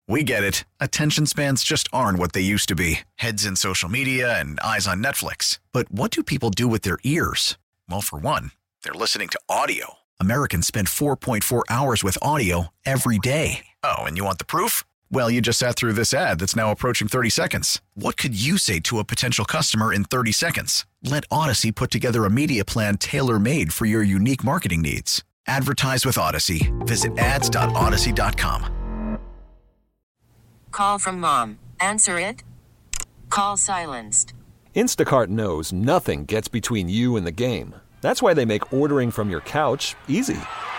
We get it. Attention spans just aren't what they used to be. Heads in social media and eyes on Netflix. But what do people do with their ears? Well, for one, they're listening to audio. Americans spend 4.4 hours with audio every day. Oh, and you want the proof? Well, you just sat through this ad that's now approaching 30 seconds. What could you say to a potential customer in 30 seconds? Let Odyssey put together a media plan tailor-made for your unique marketing needs. Advertise with Odyssey. Visit ads.odyssey.com. Call from mom. Answer it. Call silenced. Instacart knows nothing gets between you and the game. That's why they make ordering from your couch easy.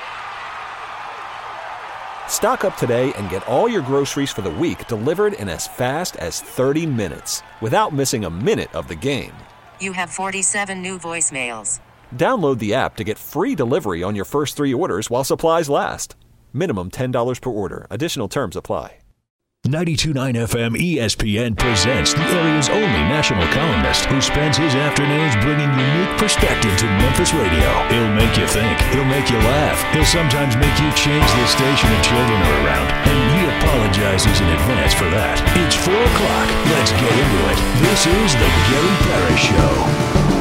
Stock up today and get all your groceries for the week delivered in as fast as 30 minutes without missing a minute of the game. You have 47 new voicemails. Download the app to get free delivery on your first 3 orders while supplies last. Minimum $10 per order. Additional terms apply. 92.9 FM ESPN presents the area's only national columnist who spends his afternoons bringing unique perspective to Memphis radio. He'll make you think. He'll make you laugh. He'll sometimes make you change the station if children are around. And he apologizes in advance for that. It's 4 o'clock. Let's get into it. This is the Gary Parrish Show.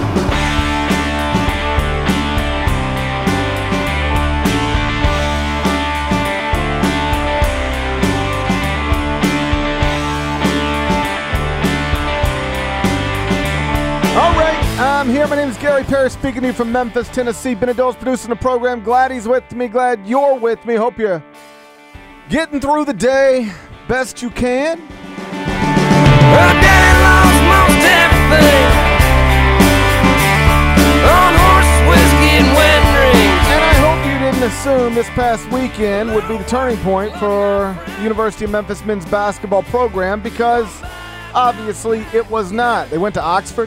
I'm here. My name is Gary Parrish, speaking to you from Memphis, Tennessee. Benado's producing the program. Glad he's with me. Glad you're with me. Hope you're getting through the day best you can. Daddy lost most everything on horse whiskey and wedding rings. And I hope you didn't assume this past weekend would be the turning point for University of Memphis men's basketball program, because obviously it was not. They went to Oxford,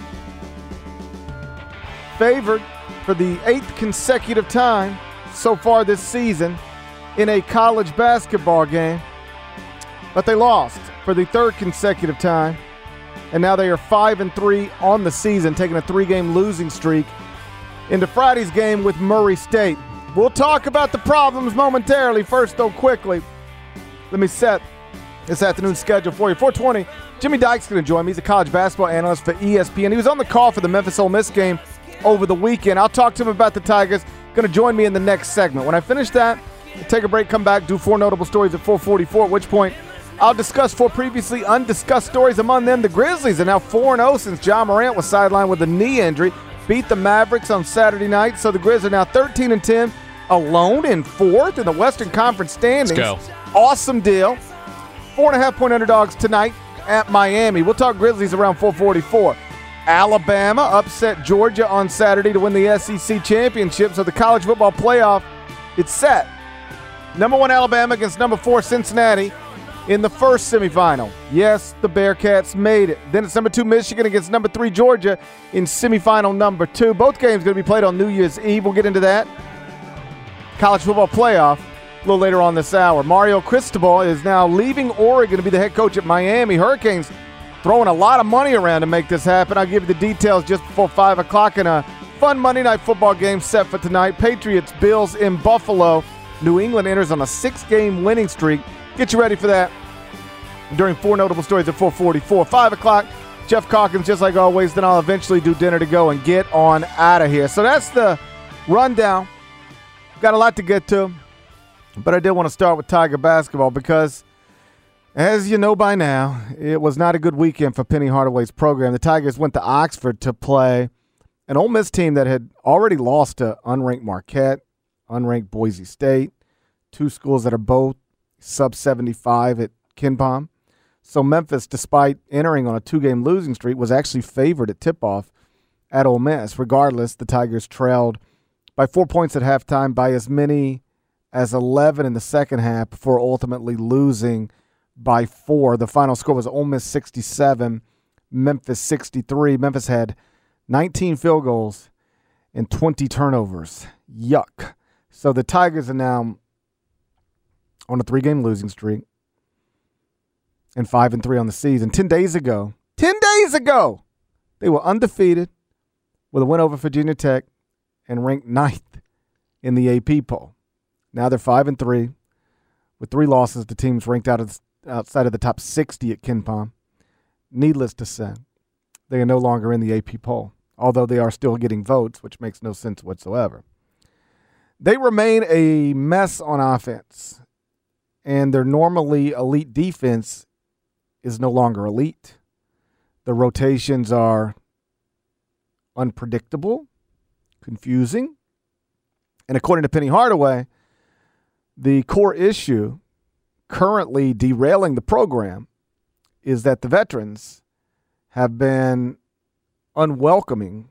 favored for the 8th consecutive time so far this season in a college basketball game, but they lost for the 3rd consecutive time, and now they are 5-3 on the season, taking a 3-game losing streak into Friday's game with Murray State. We'll talk about the problems momentarily. First, though, quickly, let me set this afternoon's schedule for you. 4:20, Jimmy Dykes going to join me. He's a college basketball analyst for ESPN. He was on the call for the Memphis Ole Miss game over the weekend. I'll talk to him about the Tigers. Going to join me in the next segment. When I finish that, we'll take a break, come back, do 4 notable stories at 4:44, at which point I'll discuss 4 previously undiscussed stories. Among them, the Grizzlies are now 4-0 since Ja Morant was sidelined with a knee injury. Beat the Mavericks on Saturday night, so the Grizz are now 13-10, alone in 4th in the Western Conference standings. Let's go. Awesome deal. 4.5-point underdogs tonight at Miami. We'll talk Grizzlies around 4:44. Alabama upset Georgia on Saturday to win the SEC championship, so the college football playoff, it's set. Number 1 Alabama against number 4 Cincinnati in the first semifinal. Yes, the Bearcats made it. Then it's number 2 Michigan against number 3 Georgia in semifinal number 2. Both games going to be played on New Year's Eve. We'll get into that. College football playoff a little later on this hour. Mario Cristobal is now leaving Oregon to be the head coach at Miami. Hurricanes throwing a lot of money around to make this happen. I'll give you the details just before 5 o'clock, and a fun Monday Night Football game set for tonight. Patriots, Bills in Buffalo. New England enters on a 6-game winning streak. Get you ready for that during 4 notable stories at 4:44. 5 o'clock, Jeff Calkins, just like always. Then I'll eventually do dinner to go and get on out of here. So that's the rundown. Got a lot to get to, but I did want to start with Tiger basketball because, as you know by now, it was not a good weekend for Penny Hardaway's program. The Tigers went to Oxford to play an Ole Miss team that had already lost to unranked Marquette, unranked Boise State, 2 schools that are both sub-75 at KenPom. So Memphis, despite entering on a 2-game losing streak, was actually favored at tip-off at Ole Miss. Regardless, the Tigers trailed by 4 points at halftime, by as many as 11 in the second half, before ultimately losing by 4. The final score was Ole Miss 67, Memphis 63. Memphis had 19 field goals and 20 turnovers. Yuck. So the Tigers are now on a 3-game losing streak and 5-3 on the season. 10 days ago, they were undefeated with a win over Virginia Tech and ranked 9th in the AP poll. Now they're 5-3 with 3 losses to teams ranked out outside of the top 60 at KenPom. Needless to say, they are no longer in the AP poll, although they are still getting votes, which makes no sense whatsoever. They remain a mess on offense, and their normally elite defense is no longer elite. The rotations are unpredictable, confusing, and according to Penny Hardaway, the core issue currently derailing the program is that the veterans have been unwelcoming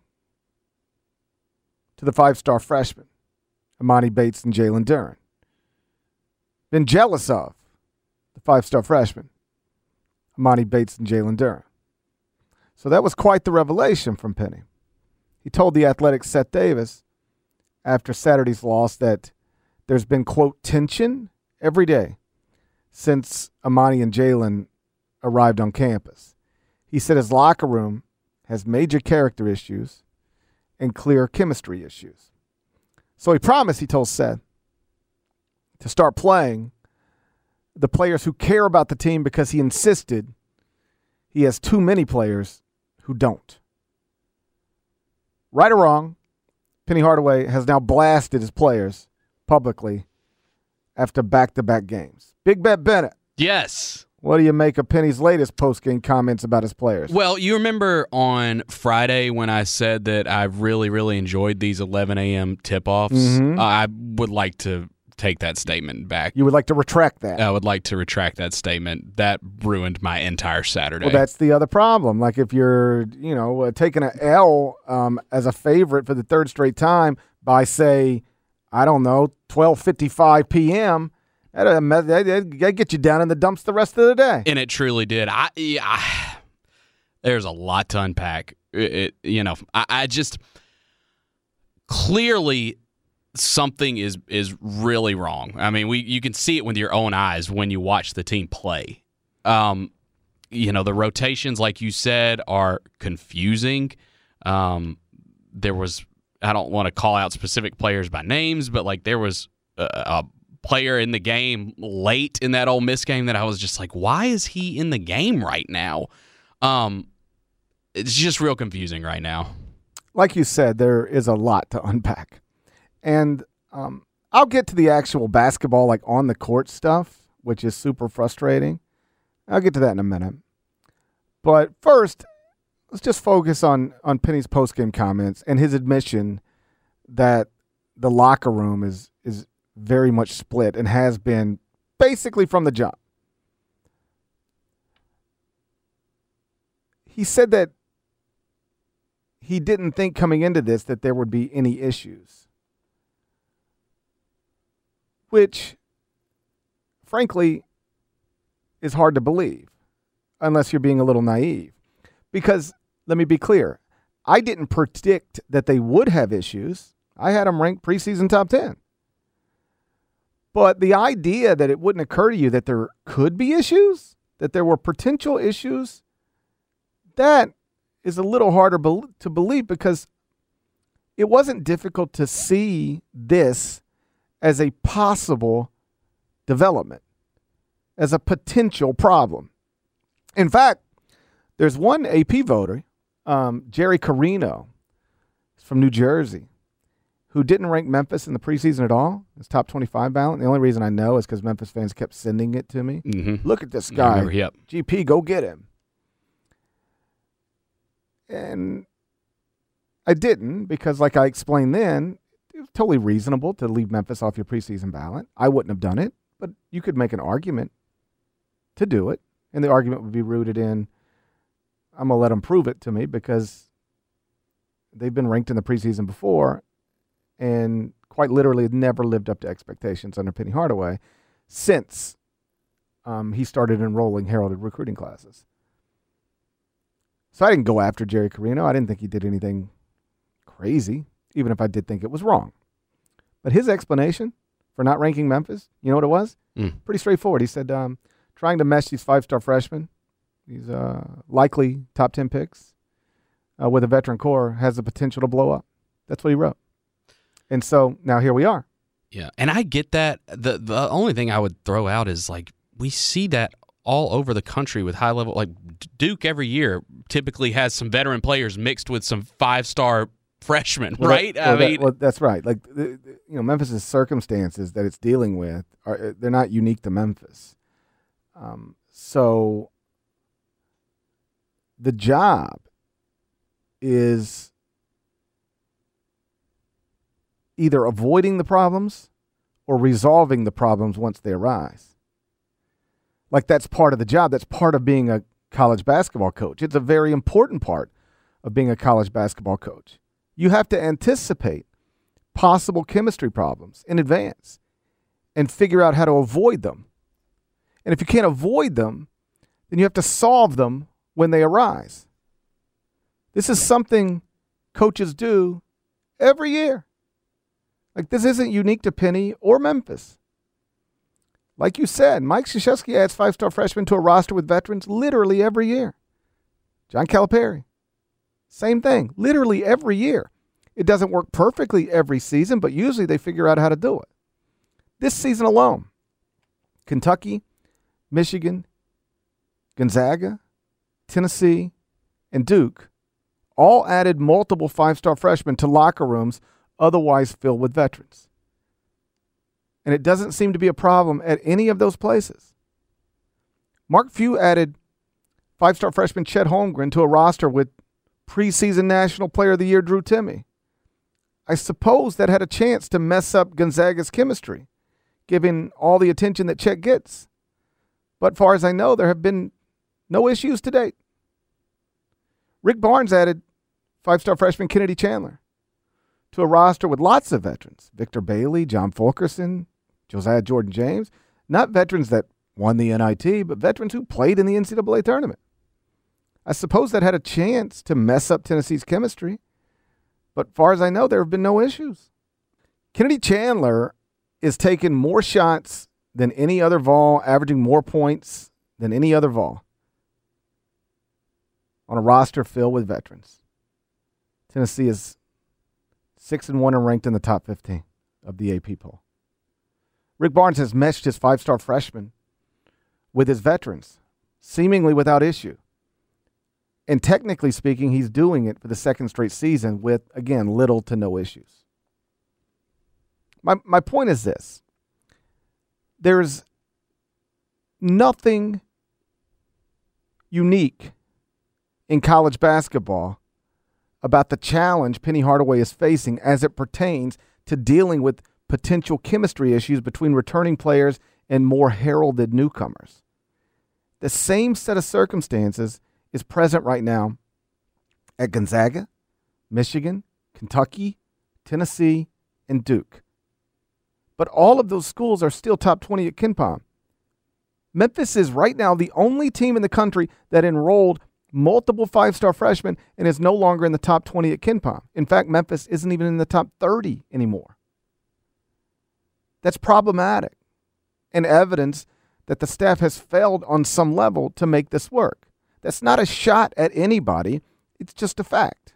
to the five-star freshmen, Emoni Bates and Jalen Duren. Been jealous of the five-star freshmen, Emoni Bates and Jalen Duren. So that was quite the revelation from Penny. He told The Athletic's Seth Davis after Saturday's loss that there's been, quote, tension every day since Emoni and Jalen arrived on campus. He said his locker room has major character issues and clear chemistry issues. So he promised, he told Seth, to start playing the players who care about the team because he insisted he has too many players who don't. Right or wrong, Penny Hardaway has now blasted his players publicly after back-to-back games. Big Bet Bennett. Yes. What do you make of Penny's latest post-game comments about his players? Well, you remember on Friday when I said that I really, really enjoyed these 11 a.m. tip-offs? Mm-hmm. I would like to take that statement back. You would like to retract that? I would like to retract that statement. That ruined my entire Saturday. Well, that's the other problem. Like if you're, taking an L as a favorite for the third straight time by, say, I don't know, 12:55 p.m., that'd get you down in the dumps the rest of the day. And it truly did. There's a lot to unpack. I just clearly something is really wrong. I mean, you can see it with your own eyes when you watch the team play. The rotations, like you said, are confusing. There was, I don't want to call out specific players by names, but like there was a player in the game late in that Ole Miss game that I was just like, why is he in the game right now? It's just real confusing right now. Like you said, there is a lot to unpack. And I'll get to the actual basketball, like on the court stuff, which is super frustrating. I'll get to that in a minute. But first, let's just focus on Penny's postgame comments and his admission that the locker room is very much split and has been basically from the jump. He said that he didn't think coming into this that there would be any issues, which, frankly, is hard to believe unless you're being a little naive. Because, let me be clear, I didn't predict that they would have issues. I had them ranked preseason top 10. But the idea that it wouldn't occur to you that there could be issues, that there were potential issues, that is a little harder to believe because it wasn't difficult to see this as a possible development, as a potential problem. In fact, there's one AP voter, Jerry Carino from New Jersey, who didn't rank Memphis in the preseason at all. His top 25 ballot. The only reason I know is because Memphis fans kept sending it to me. Mm-hmm. Look at this guy. Yep. GP, go get him. And I didn't because, like I explained then, it was totally reasonable to leave Memphis off your preseason ballot. I wouldn't have done it, but you could make an argument to do it. And the argument would be rooted in, I'm going to let them prove it to me because they've been ranked in the preseason before and quite literally never lived up to expectations under Penny Hardaway since he started enrolling heralded recruiting classes. So I didn't go after Jerry Carino. I didn't think he did anything crazy, even if I did think it was wrong. But his explanation for not ranking Memphis, you know what it was? Pretty straightforward. He said, trying to mesh these five-star freshmen, these likely top 10 picks with a veteran core has the potential to blow up. That's what he wrote. And so now here we are. Yeah, and I get that. The only thing I would throw out is, like, we see that all over the country with high level. Like Duke every year typically has some veteran players mixed with some 5-star freshmen, right? That's right. Like Memphis's circumstances that it's dealing with they're not unique to Memphis. So the job is either avoiding the problems or resolving the problems once they arise. Like that's part of the job. That's part of being a college basketball coach. It's a very important part of being a college basketball coach. You have to anticipate possible chemistry problems in advance and figure out how to avoid them. And if you can't avoid them, then you have to solve them when they arise. This is something coaches do every year. Like this isn't unique to Penny or Memphis. Like you said, Mike Krzyzewski adds 5-star freshmen to a roster with veterans literally every year. John Calipari, same thing, literally every year. It doesn't work perfectly every season, but usually they figure out how to do it. This season alone, Kentucky, Michigan, Gonzaga, Tennessee, and Duke all added multiple 5-star freshmen to locker rooms otherwise filled with veterans. And it doesn't seem to be a problem at any of those places. Mark Few added 5-star freshman Chet Holmgren to a roster with preseason National Player of the Year Drew Timme. I suppose that had a chance to mess up Gonzaga's chemistry, given all the attention that Chet gets. But far as I know, there have been no issues to date. Rick Barnes added 5-star freshman Kennedy Chandler to a roster with lots of veterans. Victor Bailey, John Fulkerson, Josiah Jordan-James. Not veterans that won the NIT, but veterans who played in the NCAA tournament. I suppose that had a chance to mess up Tennessee's chemistry. But far as I know, there have been no issues. Kennedy Chandler is taking more shots than any other Vol, averaging more points than any other Vol on a roster filled with veterans. Tennessee is 6-1 and ranked in the top 15 of the AP poll. Rick Barnes has meshed his 5-star freshmen with his veterans, seemingly without issue. And technically speaking, he's doing it for the second straight season with, again, little to no issues. My point is this. There's nothing unique in college basketball about the challenge Penny Hardaway is facing as it pertains to dealing with potential chemistry issues between returning players and more heralded newcomers. The same set of circumstances is present right now at Gonzaga, Michigan, Kentucky, Tennessee, and Duke. But all of those schools are still top 20 at KenPom. Memphis is right now the only team in the country that enrolled multiple 5-star freshmen and is no longer in the top 20 at KenPom. In fact, Memphis isn't even in the top 30 anymore. That's problematic and evidence that the staff has failed on some level to make this work. That's not a shot at anybody. It's just a fact.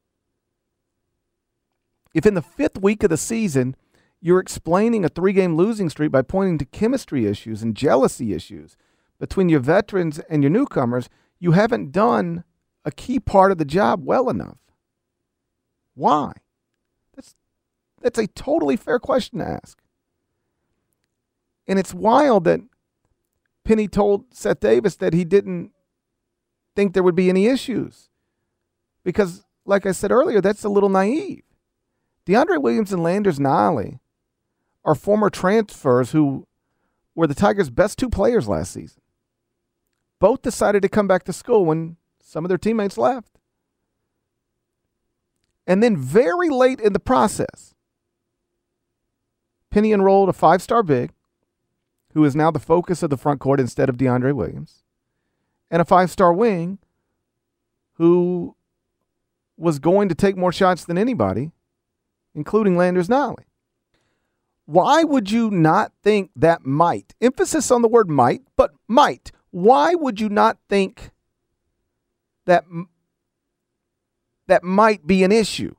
If in the 5th week of the season, you're explaining a 3-game losing streak by pointing to chemistry issues and jealousy issues between your veterans and your newcomers, you haven't done a key part of the job well enough. Why? That's a totally fair question to ask. And it's wild that Penny told Seth Davis that he didn't think there would be any issues. Because, like I said earlier, that's a little naive. DeAndre Williams and Landers Nolley are former transfers who were the Tigers' best 2 players last season. Both decided to come back to school when some of their teammates left. And then very late in the process, Penny enrolled a 5-star big, who is now the focus of the front court instead of DeAndre Williams, and a 5-star wing who was going to take more shots than anybody, including Landers Nolley. Why would you not think that might, emphasis on the word might, but might, why would you not think that might be an issue?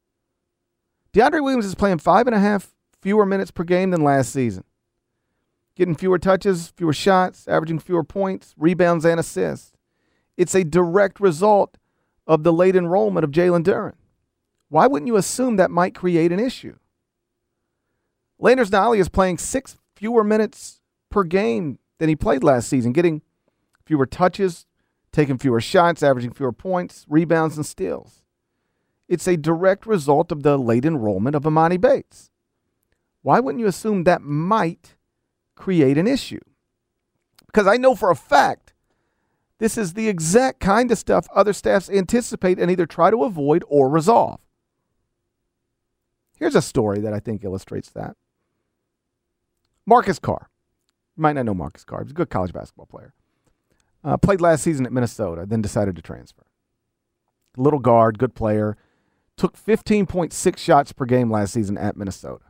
DeAndre Williams is playing 5.5 fewer minutes per game than last season. getting fewer touches, fewer shots, averaging fewer points, rebounds, and assists. It's a direct result of the late enrollment of Jalen Duren. Why wouldn't you assume that might create an issue? Landers Nolley is playing 6 fewer minutes per game than he played last season, getting fewer touches, taking fewer shots, averaging fewer points, rebounds, and steals. It's a direct result of the late enrollment of Amani Bates. Why wouldn't you assume that might create an issue? Because I know for a fact this is the exact kind of stuff other staffs anticipate and either try to avoid or resolve. Here's a story that I think illustrates that. Marcus Carr. You might not know Marcus Carr. He's a good college basketball player. Played last season at Minnesota, then decided to transfer. Little guard, good player. Took 15.6 shots per game last season at Minnesota.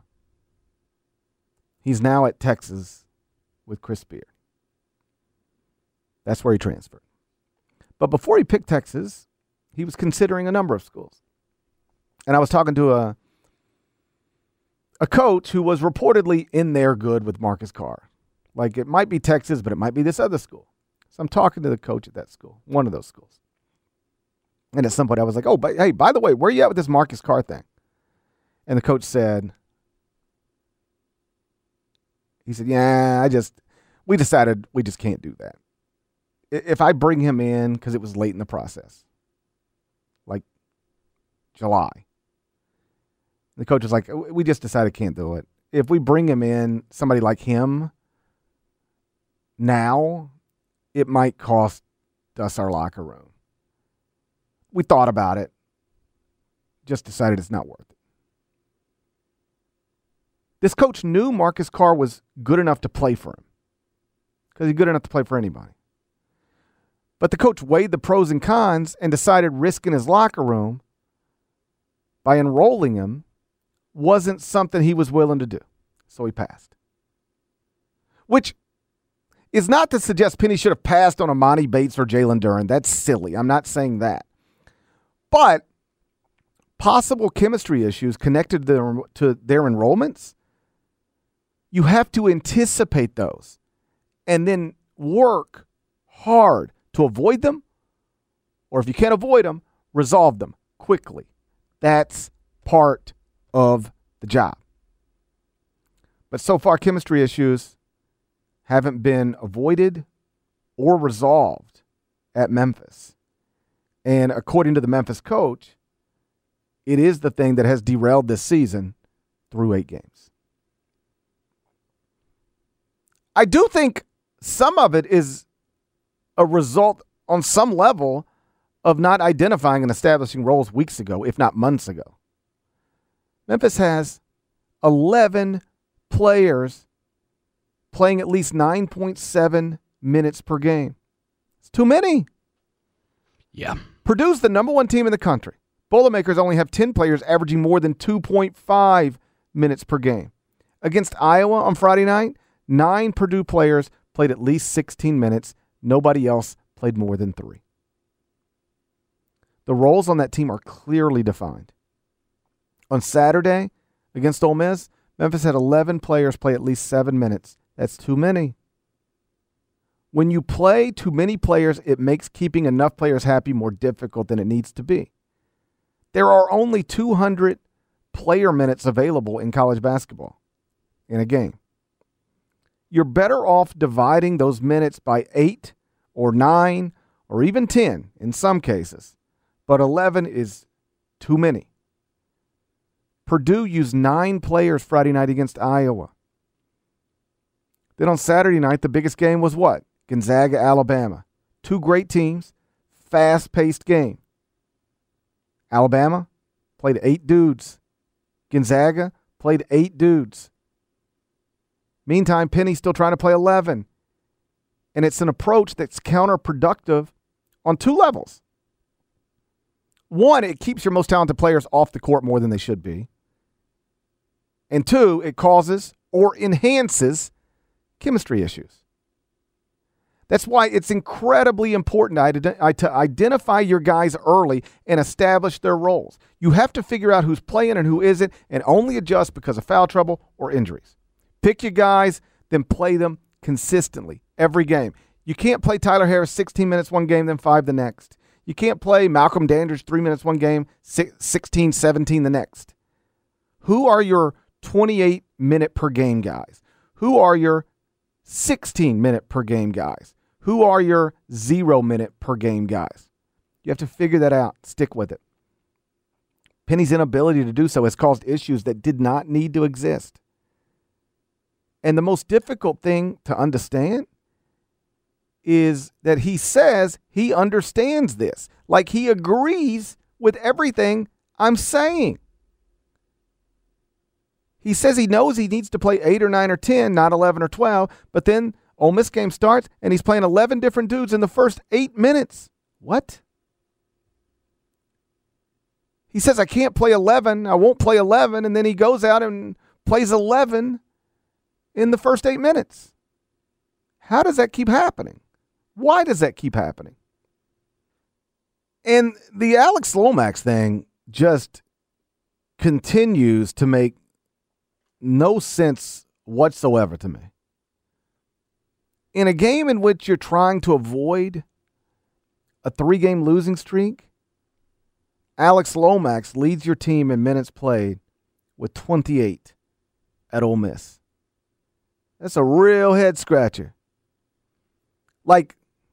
He's now at Texas with Chris Beard. That's where he transferred. But before he picked Texas, he was considering a number of schools. And I was talking to a coach who was reportedly in there good with Marcus Carr. Like, it might be Texas, but it might be this other school. So I'm talking to the coach at that school, one of those schools. And at some point I was like, oh, but hey, by the way, where are you at with this Marcus Carr thing? And the coach said, yeah, we decided we just can't do that. If I bring him in, because it was late in the process, like July, the coach was like, we just decided can't do it. If we bring him in, somebody like him, now, it might cost us our locker room. We thought about it, just decided it's not worth it. This coach knew Marcus Carr was good enough to play for him, because he's good enough to play for anybody. But the coach weighed the pros and cons and decided risking his locker room by enrolling him wasn't something he was willing to do. So he passed. Which is not to suggest Penny should have passed on Amani Bates or Jalen Duren. That's silly. I'm not saying that. But possible chemistry issues connected to their enrollments, you have to anticipate those and then work hard to avoid them, or if you can't avoid them, resolve them quickly. That's part of the job. But so far, chemistry issues haven't been avoided or resolved at Memphis. And according to the Memphis coach, it is the thing that has derailed this season through 8 games. I do think some of it is a result on some level of not identifying and establishing roles weeks ago, if not months ago. Memphis has 11 players playing at least 9.7 minutes per game. It's too many. Yeah. Purdue's the number 1 team in the country. Boilermakers only have 10 players averaging more than 2.5 minutes per game. Against Iowa on Friday night, 9 Purdue players played at least 16 minutes. Nobody else played more than 3. The roles on that team are clearly defined. On Saturday, against Ole Miss, Memphis had 11 players play at least 7 minutes. That's too many. When you play too many players, it makes keeping enough players happy more difficult than it needs to be. There are only 200 player minutes available in college basketball in a game. You're better off dividing those minutes by 8 or 9 or even 10 in some cases, but 11 is too many. Purdue used 9 players Friday night against Iowa. Then on Saturday night, the biggest game was what? Gonzaga, Alabama. 2 great teams, fast-paced game. Alabama played 8 dudes. Gonzaga played 8 dudes. Meantime, Penny's still trying to play 11. And it's an approach that's counterproductive on 2 levels. One, it keeps your most talented players off the court more than they should be. And 2, it causes or enhances chemistry issues. That's why it's incredibly important to identify your guys early and establish their roles. You have to figure out who's playing and who isn't, and only adjust because of foul trouble or injuries. Pick your guys, then play them consistently every game. You can't play Tyler Harris 16 minutes one game, then 5 the next. You can't play Malcolm Dandridge 3 minutes one game, 16, 17 the next. Who are your 28-minute per game guys? Who are your 16-minute per game guys? Who are your 0-minute per game guys? You have to figure that out. Stick with it. Penny's inability to do so has caused issues that did not need to exist. And the most difficult thing to understand is that he says he understands this. Like he agrees with everything I'm saying. He says he knows he needs to play 8 or 9 or 10, not 11 or 12, but then Ole Miss game starts and he's playing 11 different dudes in the first 8 minutes. What? He says, I can't play 11, I won't play 11, and then he goes out and plays 11 in the first 8 minutes. How does that keep happening? Why does that keep happening? And the Alex Lomax thing just continues to make no sense whatsoever to me. In a game in which you're trying to avoid a 3-game losing streak, Alex Lomax leads your team in minutes played with 28 at Ole Miss. That's a real head scratcher. Like,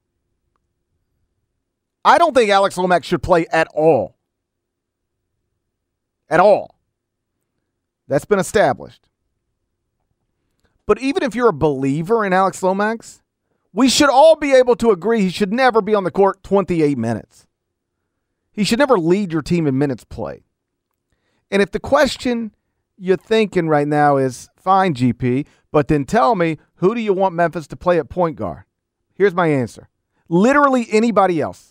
I don't think Alex Lomax should play at all. At all. That's been established. But even if you're a believer in Alex Lomax, we should all be able to agree he should never be on the court 28 minutes. He should never lead your team in minutes played. And if the question you're thinking right now is, fine, GP, but then tell me, who do you want Memphis to play at point guard? Here's my answer. Literally anybody else.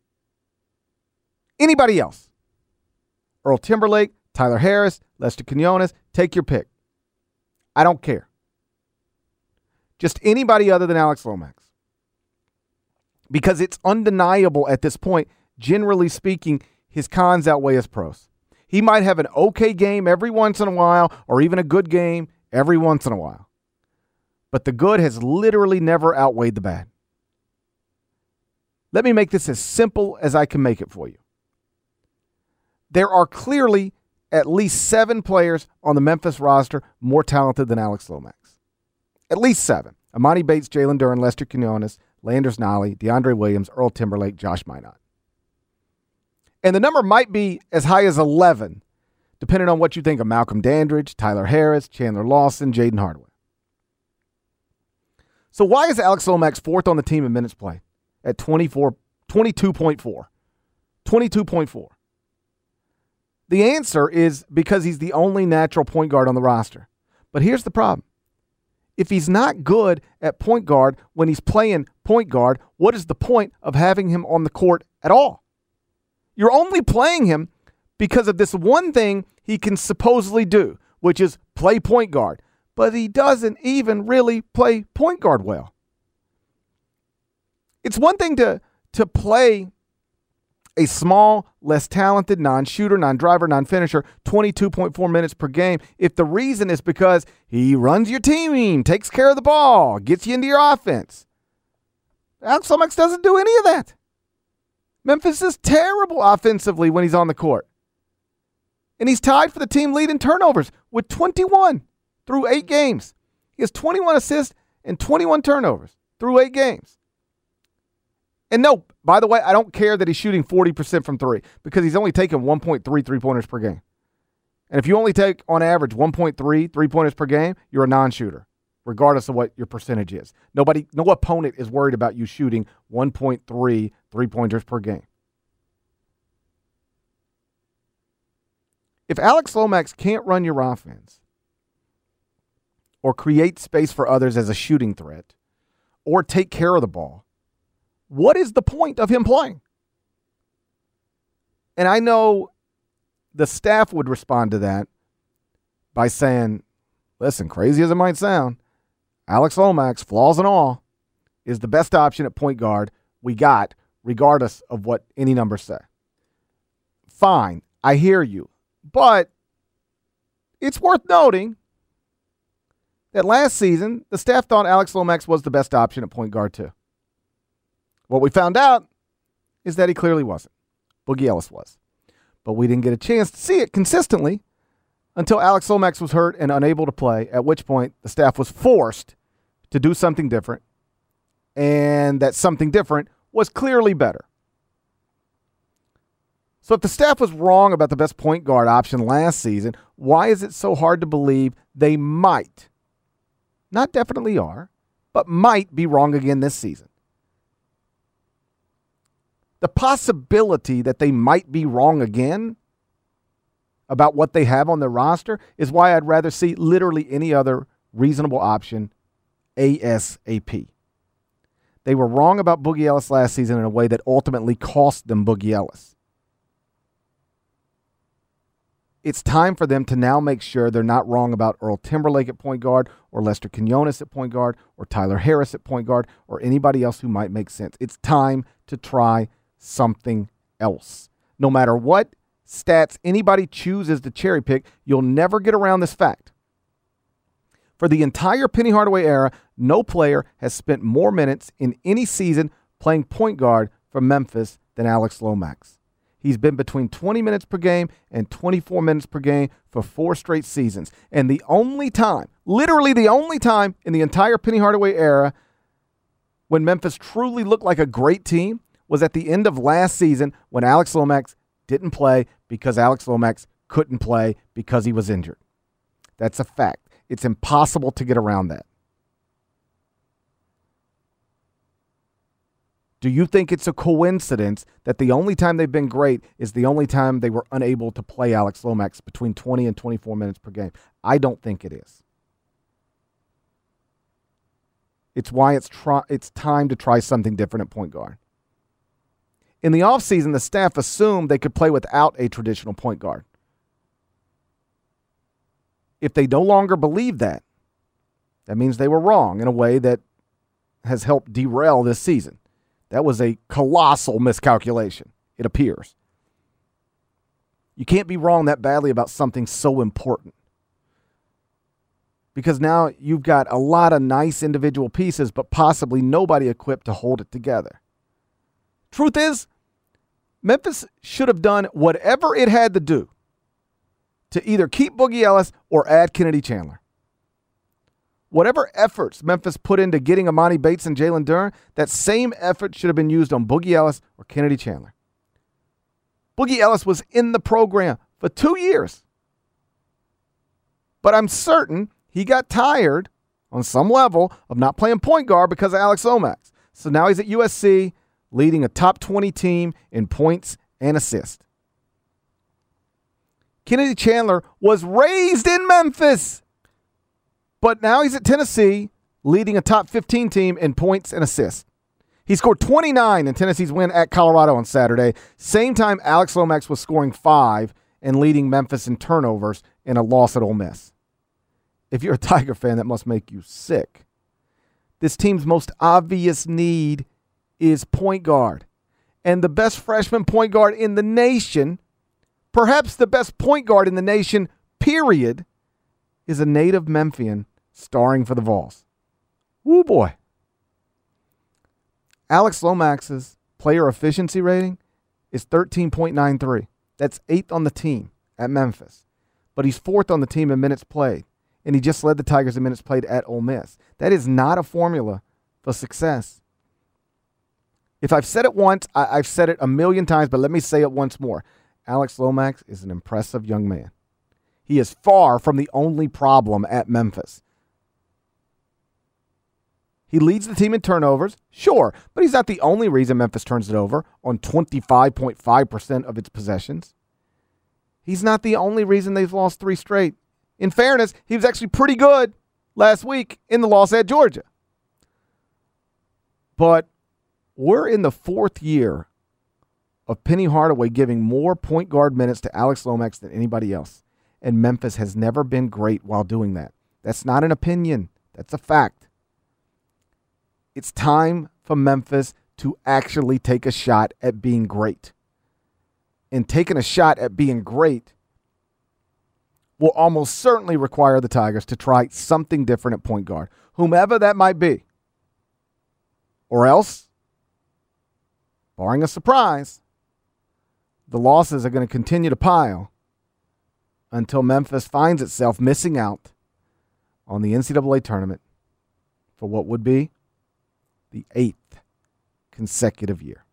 Anybody else. Earl Timberlake, Tyler Harris, Lester Quinones, take your pick. I don't care. Just anybody other than Alex Lomax. Because it's undeniable at this point, generally speaking, his cons outweigh his pros. He might have an okay game every once in a while, or even a good game every once in a while. But the good has literally never outweighed the bad. Let me make this as simple as I can make it for you. There are clearly at least 7 players on the Memphis roster more talented than Alex Lomax. At least 7. Amani Bates, Jalen Duren, Lester Quinones, Landers Nolley, DeAndre Williams, Earl Timberlake, Josh Minot. And the number might be as high as 11, depending on what you think of Malcolm Dandridge, Tyler Harris, Chandler Lawson, Jaden Hardaway. So why is Alex Lomax 4th on the team in minutes played at 22.4? 22.4. The answer is because he's the only natural point guard on the roster. But here's the problem. If he's not good at point guard when he's playing point guard, what is the point of having him on the court at all? You're only playing him because of this one thing he can supposedly do, which is play point guard. But he doesn't even really play point guard well. It's one thing to play a small, less talented, non-shooter, non-driver, non-finisher, 22.4 minutes per game if the reason is because he runs your team, takes care of the ball, gets you into your offense. Alex Lomax doesn't do any of that. Memphis is terrible offensively when he's on the court. And he's tied for the team lead in turnovers with 21 through 8 games. He has 21 assists and 21 turnovers through 8 games. And no, by the way, I don't care that he's shooting 40% from 3 because he's only taking 1.3 three-pointers per game. And if you only take, on average, 1.3 three-pointers per game, you're a non-shooter, regardless of what your percentage is. No opponent is worried about you shooting 1.3 three-pointers per game. If Alex Lomax can't run your offense or create space for others as a shooting threat or take care of the ball, what is the point of him playing? And I know the staff would respond to that by saying, listen, crazy as it might sound, Alex Lomax, flaws and all, is the best option at point guard we got, regardless of what any numbers say. Fine, I hear you. But it's worth noting that last season, the staff thought Alex Lomax was the best option at point guard too. What we found out is that he clearly wasn't. Boogie Ellis was. But we didn't get a chance to see it consistently until Alex Lomax was hurt and unable to play, at which point the staff was forced to do something different, and that something different was clearly better. So if the staff was wrong about the best point guard option last season, why is it so hard to believe they might, not definitely are, but might be wrong again this season? The possibility that they might be wrong again about what they have on their roster is why I'd rather see literally any other reasonable option ASAP. They were wrong about Boogie Ellis last season in a way that ultimately cost them Boogie Ellis. It's time for them to now make sure they're not wrong about Earl Timberlake at point guard or Lester Quinones at point guard or Tyler Harris at point guard or anybody else who might make sense. It's time to try something else. No matter what stats anybody chooses to cherry pick, you'll never get around this fact. For the entire Penny Hardaway era, no player has spent more minutes in any season playing point guard for Memphis than Alex Lomax. He's been between 20 minutes per game and 24 minutes per game for 4 straight seasons. And the only time, literally the only time in the entire Penny Hardaway era when Memphis truly looked like a great team was at the end of last season when Alex Lomax didn't play because Alex Lomax couldn't play because he was injured. That's a fact. It's impossible to get around that. Do you think it's a coincidence that the only time they've been great is the only time they were unable to play Alex Lomax between 20 and 24 minutes per game? I don't think it is. It's why it's time to try something different at point guard. In the offseason, the staff assumed they could play without a traditional point guard. If they no longer believe that, that means they were wrong in a way that has helped derail this season. That was a colossal miscalculation, it appears. You can't be wrong that badly about something so important. Because now you've got a lot of nice individual pieces, but possibly nobody equipped to hold it together. Truth is, Memphis should have done whatever it had to do to either keep Boogie Ellis or add Kennedy Chandler. Whatever efforts Memphis put into getting Amani Bates and Jalen Duren, that same effort should have been used on Boogie Ellis or Kennedy Chandler. Boogie Ellis was in the program for 2 years. But I'm certain he got tired on some level of not playing point guard because of Alex Lomax. So now he's at USC leading a top 20 team in points and assists. Kennedy Chandler was raised in Memphis. But now he's at Tennessee, leading a top 15 team in points and assists. He scored 29 in Tennessee's win at Colorado on Saturday, same time Alex Lomax was scoring 5 and leading Memphis in turnovers in a loss at Ole Miss. If you're a Tiger fan, that must make you sick. This team's most obvious need is point guard. And the best freshman point guard in the nation, perhaps the best point guard in the nation, period, is a native Memphian starring for the Vols. Woo boy. Alex Lomax's player efficiency rating is 13.93. That's 8th on the team at Memphis. But he's 4th on the team in minutes played. And he just led the Tigers in minutes played at Ole Miss. That is not a formula for success. If I've said it once, I've said it a million times, but let me say it once more. Alex Lomax is an impressive young man. He is far from the only problem at Memphis. He leads the team in turnovers, sure, but he's not the only reason Memphis turns it over on 25.5% of its possessions. He's not the only reason they've lost 3 straight. In fairness, he was actually pretty good last week in the loss at Georgia. But we're in the 4th year of Penny Hardaway giving more point guard minutes to Alex Lomax than anybody else. And Memphis has never been great while doing that. That's not an opinion. That's a fact. It's time for Memphis to actually take a shot at being great. And taking a shot at being great will almost certainly require the Tigers to try something different at point guard, whomever that might be. Or else, barring a surprise, the losses are going to continue to pile until Memphis finds itself missing out on the NCAA tournament for what would be the 8th consecutive year.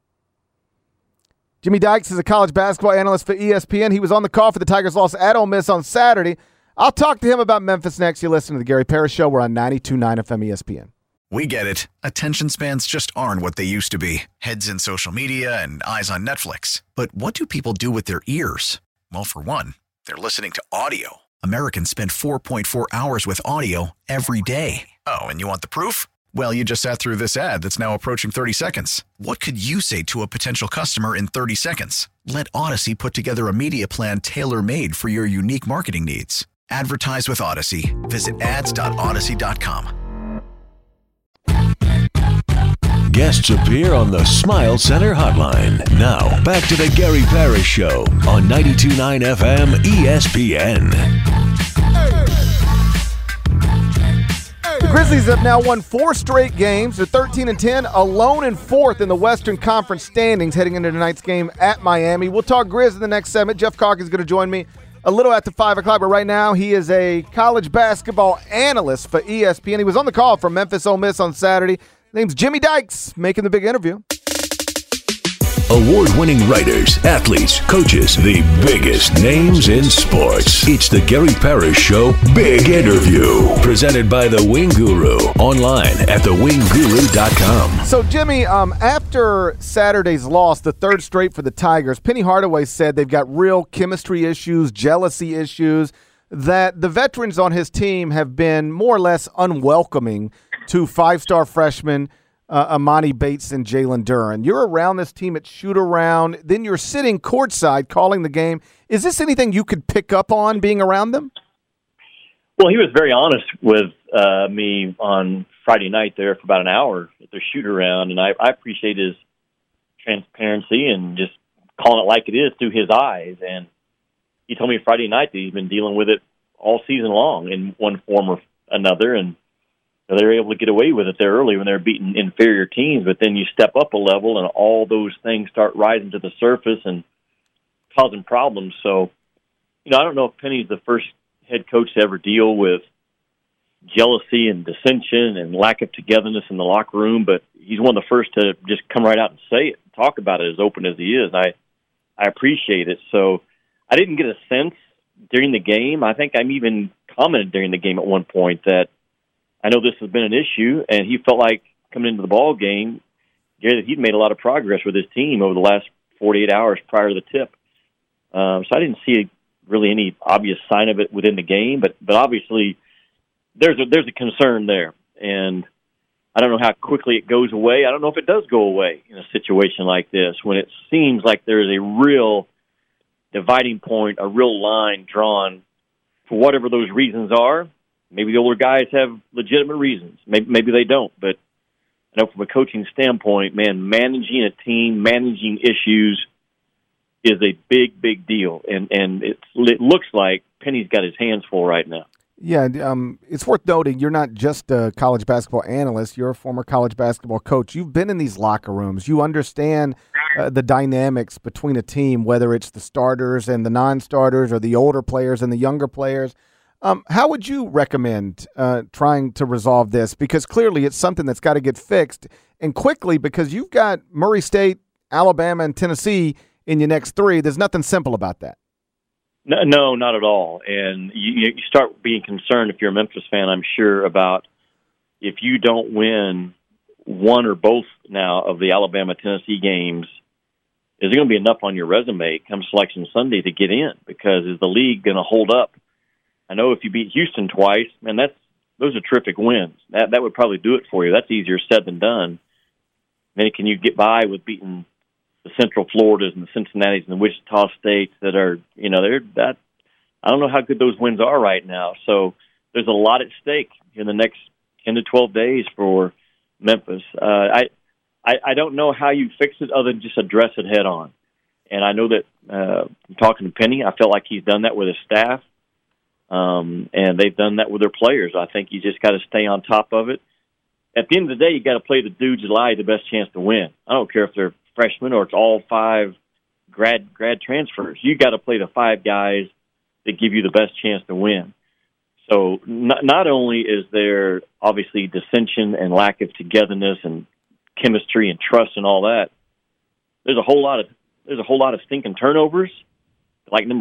Jimmy Dykes is a college basketball analyst for ESPN. He was on the call for the Tigers' loss at Ole Miss on Saturday. I'll talk to him about Memphis next. You listen to the Gary Parrish Show. We're on 92.9 FM ESPN. We get it. Attention spans just aren't what they used to be. Heads in social media and eyes on Netflix. But what do people do with their ears? Well, for one, they're listening to audio. Americans spend 4.4 hours with audio every day. Oh, and you want the proof? Well, you just sat through this ad that's now approaching 30 seconds. What could you say to a potential customer in 30 seconds? Let Odyssey put together a media plan tailor-made for your unique marketing needs. Advertise with Odyssey. Visit ads.odyssey.com. Guests appear on the Smile Center hotline. Now, back to the Gary Parrish Show on 92.9 FM ESPN. The Grizzlies have now won 4 straight games. They're 13-10, alone in 4th in the Western Conference standings heading into tonight's game at Miami. We'll talk Grizz in the next segment. Jeff Calkins is going to join me a little after 5 o'clock, but right now he is a college basketball analyst for ESPN. He was on the call from Memphis Ole Miss on Saturday. His name's Jimmy Dykes, making the big interview. Award-winning writers, athletes, coaches, the biggest names in sports. It's the Gary Parrish Show Big Interview, presented by The Wing Guru, online at thewingguru.com. So, Jimmy, after Saturday's loss, the 3rd straight for the Tigers, Penny Hardaway said they've got real chemistry issues, jealousy issues, that the veterans on his team have been more or less unwelcoming to 5-star freshmen Amani Bates and Jalen Duren. You're around this team at shoot-around, then you're sitting courtside calling the game. Is this anything you could pick up on being around them? Well, he was very honest with me on Friday night there for about an hour at their shoot-around, and I appreciate his transparency and just calling it like it is through his eyes. And he told me Friday night that he's been dealing with it all season long in one form or another, and they were able to get away with it there early when they were beating inferior teams, but then you step up a level and all those things start rising to the surface and causing problems. So, I don't know if Penny's the first head coach to ever deal with jealousy and dissension and lack of togetherness in the locker room, but he's one of the first to just come right out and say it, talk about it as open as he is. I appreciate it. So I didn't get a sense during the game. I think I'm even commented during the game at one point that I know this has been an issue, and he felt like coming into the ball game, Gary, that he'd made a lot of progress with his team over the last 48 hours prior to the tip. So I didn't see really any obvious sign of it within the game, but obviously there's a concern there, and I don't know how quickly it goes away. I don't know if it does go away in a situation like this when it seems like there is a real dividing point, a real line drawn for whatever those reasons are. Maybe the older guys have legitimate reasons. Maybe they don't. But I know from a coaching standpoint, man, managing a team, managing issues is a big, big deal. And it looks like Penny's got his hands full right now. Yeah, it's worth noting you're not just a college basketball analyst. You're a former college basketball coach. You've been in these locker rooms. You understand the dynamics between a team, whether it's the starters and the non-starters or the older players and the younger players. How would you recommend trying to resolve this? Because clearly it's something that's got to get fixed and quickly because you've got Murray State, Alabama, and Tennessee in your next 3. There's nothing simple about that. No, not at all. And you start being concerned if you're a Memphis fan, I'm sure, about if you don't win one or both now of the Alabama-Tennessee games, is there going to be enough on your resume come Selection Sunday to get in? Because is the league going to hold up? I know if you beat Houston twice, man, those are terrific wins. That would probably do it for you. That's easier said than done. Then can you get by with beating the Central Floridas and the Cincinnatis and the Wichita States that are, I don't know how good those wins are right now. So there's a lot at stake in the next 10 to 12 days for Memphis. I don't know how you fix it other than just address it head on. And I know that I'm talking to Penny. I felt like he's done that with his staff. And they've done that with their players. I think you just got to stay on top of it. At the end of the day, you got to play the dudes that lie the best chance to win. I don't care if they're freshmen or it's all 5 grad transfers. You got to play the 5 guys that give you the best chance to win. So not only is there obviously dissension and lack of togetherness and chemistry and trust and all that, there's a whole lot of stinking turnovers, like number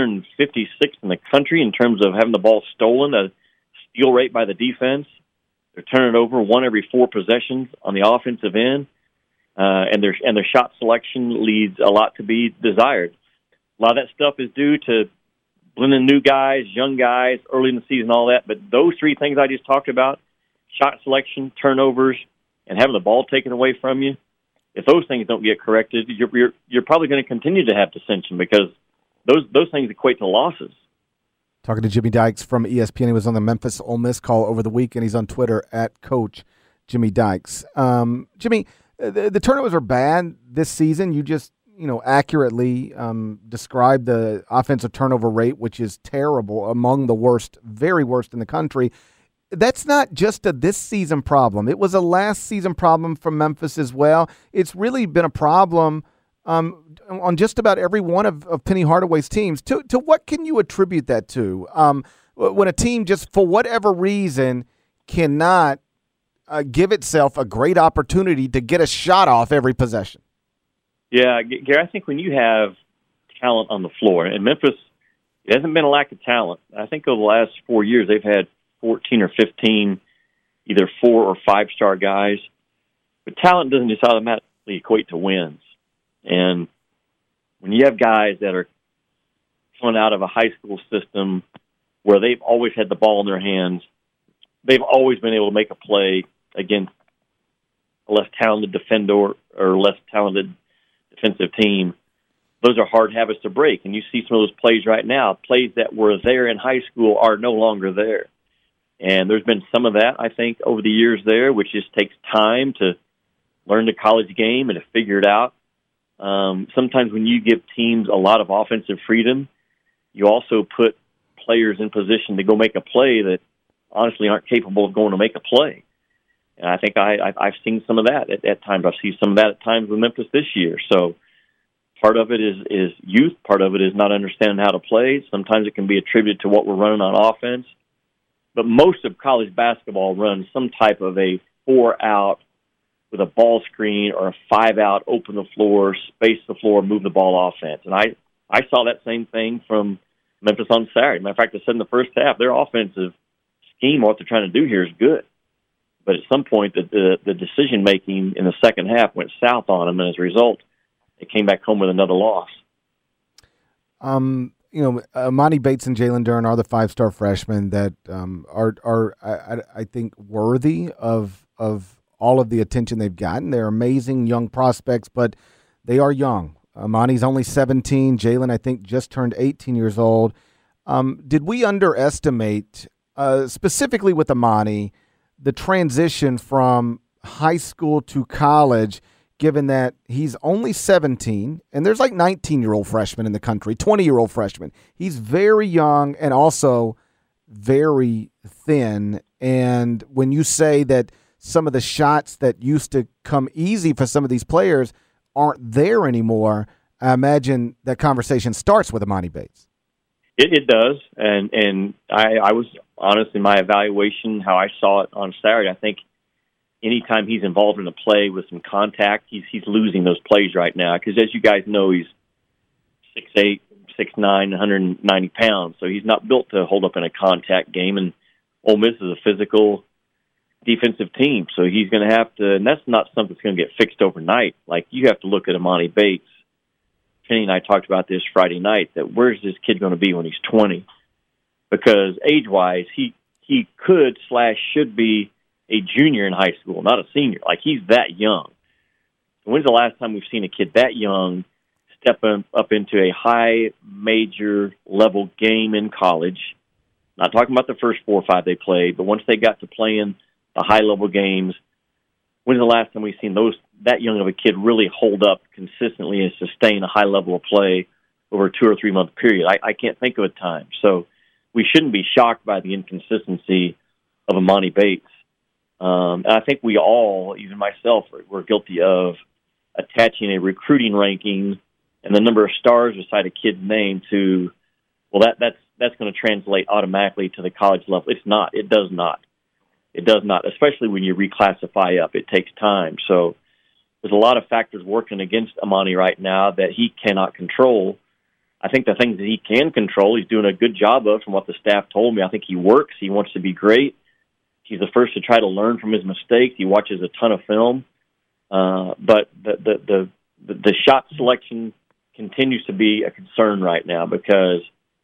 356 in the country in terms of having the ball stolen, a steal rate by the defense. They're turning it over 1 every 4 possessions on the offensive end, and their shot selection leaves a lot to be desired. A lot of that stuff is due to blending new guys, young guys, early in the season, all that. But those 3 things I just talked about, shot selection, turnovers, and having the ball taken away from you, if those things don't get corrected, you're probably going to continue to have dissension because those things equate to losses. Talking to Jimmy Dykes from ESPN. He was on the Memphis Ole Miss call over the week, and he's on Twitter at Coach Jimmy Dykes. Jimmy, the turnovers are bad this season. You just accurately described the offensive turnover rate, which is terrible, among the worst, very worst in the country. That's not just a this season problem. It was a last season problem for Memphis as well. It's really been a problem on just about every one of Penny Hardaway's teams. To what can you attribute that to? When a team just, for whatever reason, cannot give itself a great opportunity to get a shot off every possession. Yeah, Gary, I think when you have talent on the floor, and Memphis, it hasn't been a lack of talent. I think over the last 4 years they've had 14 or 15 either 4 or 5-star guys. But talent doesn't just automatically equate to wins. And when you have guys that are coming out of a high school system where they've always had the ball in their hands, they've always been able to make a play against a less talented defender or less talented defensive team, those are hard habits to break. And you see some of those plays right now. Plays that were there in high school are no longer there. And there's been some of that, I think, over the years there, which just takes time to learn the college game and to figure it out. Sometimes when you give teams a lot of offensive freedom, you also put players in position to go make a play that honestly aren't capable of going to make a play. And I think I've seen some of that at times. I've seen some of that at times with Memphis this year. So part of it is youth. Part of it is not understanding how to play. Sometimes it can be attributed to what we're running on offense. But most of college basketball runs some type of a 4-out with a ball screen or a 5-out, open the floor, space the floor, move the ball offense. And I saw that same thing from Memphis on Saturday. Matter of fact, I said in the first half, their offensive scheme, what they're trying to do here is good. But at some point, the decision-making in the second half went south on them, and as a result, they came back home with another loss. Emoni Bates and Jalen Duren are the 5-star freshmen that are I think worthy of all of the attention they've gotten. They're amazing young prospects, but they are young. Emoni's only 17. Jalen, I think, just turned 18 years old. Did we underestimate, specifically with Emoni, the transition from high school to college, given that he's only 17, and there's like 19-year-old freshmen in the country, 20-year-old freshmen. He's very young and also very thin. And when you say that some of the shots that used to come easy for some of these players aren't there anymore, I imagine that conversation starts with Emoni Bates. It does, and I was honest in my evaluation, how I saw it on Saturday. I think anytime he's involved in a play with some contact, he's losing those plays right now. Because as you guys know, he's 6'8", 6'9", 190 pounds, so he's not built to hold up in a contact game. And Ole Miss is a physical defensive team, so he's going to have to, and that's not something that's going to get fixed overnight. Like, you have to look at Emoni Bates. Kenny and I talked about this Friday night, that where's this kid going to be when he's 20? Because age-wise, he could/should be a junior in high school, not a senior. Like, he's that young. When's the last time we've seen a kid that young step up into a high major level game in college? Not talking about the first 4 or 5 they played, but once they got to playing the high level games, when's the last time we've seen that young of a kid really hold up consistently and sustain a high level of play over a 2 or 3 month period? I can't think of a time. So we shouldn't be shocked by the inconsistency of Amani Bates. And I think we all, even myself, were guilty of attaching a recruiting ranking and the number of stars beside a kid's name to, well, that's going to translate automatically to the college level. It's not. It does not. It does not, especially when you reclassify up. It takes time. So there's a lot of factors working against Amani right now that he cannot control. I think the things that he can control, he's doing a good job of, from what the staff told me. I think he works. He wants to be great. He's the first to try to learn from his mistakes. He watches a ton of film. But the shot selection continues to be a concern right now because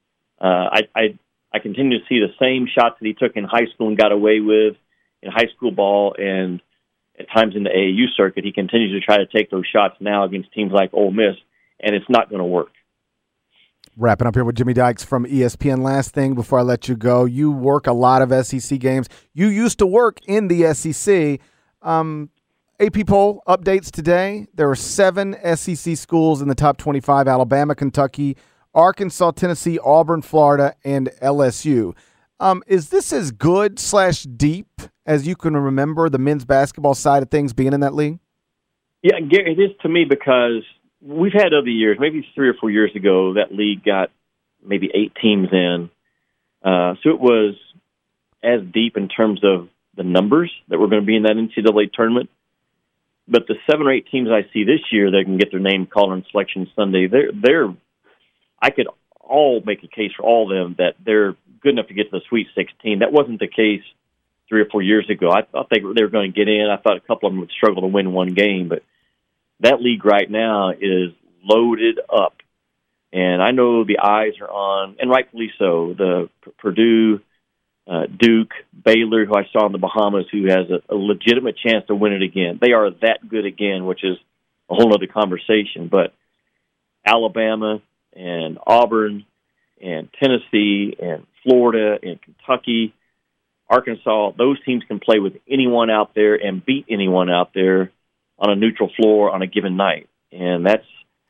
I continue to see the same shots that he took in high school and got away with in high school ball and at times in the AAU circuit. He continues to try to take those shots now against teams like Ole Miss, and it's not going to work. Wrapping up here with Jimmy Dykes from ESPN. Last thing before I let you go, you work a lot of SEC games. You used to work in the SEC. AP poll updates today. There are 7 SEC schools in the top 25: Alabama, Kentucky, Arkansas, Tennessee, Auburn, Florida, and LSU. Is this as good / deep as you can remember, the men's basketball side of things being in that league? Yeah, Gary, it is to me because we've had other years, maybe 3 or 4 years ago, that league got maybe 8 teams in. So it was as deep in terms of the numbers that were going to be in that NCAA tournament. But the 7 or 8 teams I see this year that can get their name called on Selection Sunday, I could all make a case for all of them that they're good enough to get to the Sweet 16. That wasn't the case 3 or 4 years ago. I thought they were going to get in. I thought a couple of them would struggle to win one game, but that league right now is loaded up. And I know the eyes are on, and rightfully so, the Purdue, Duke, Baylor, who I saw in the Bahamas, who has a legitimate chance to win it again. They are that good again, which is a whole other conversation. But Alabama and Auburn and Tennessee and Florida and Kentucky, Arkansas, those teams can play with anyone out there and beat anyone out there on a neutral floor on a given night. And that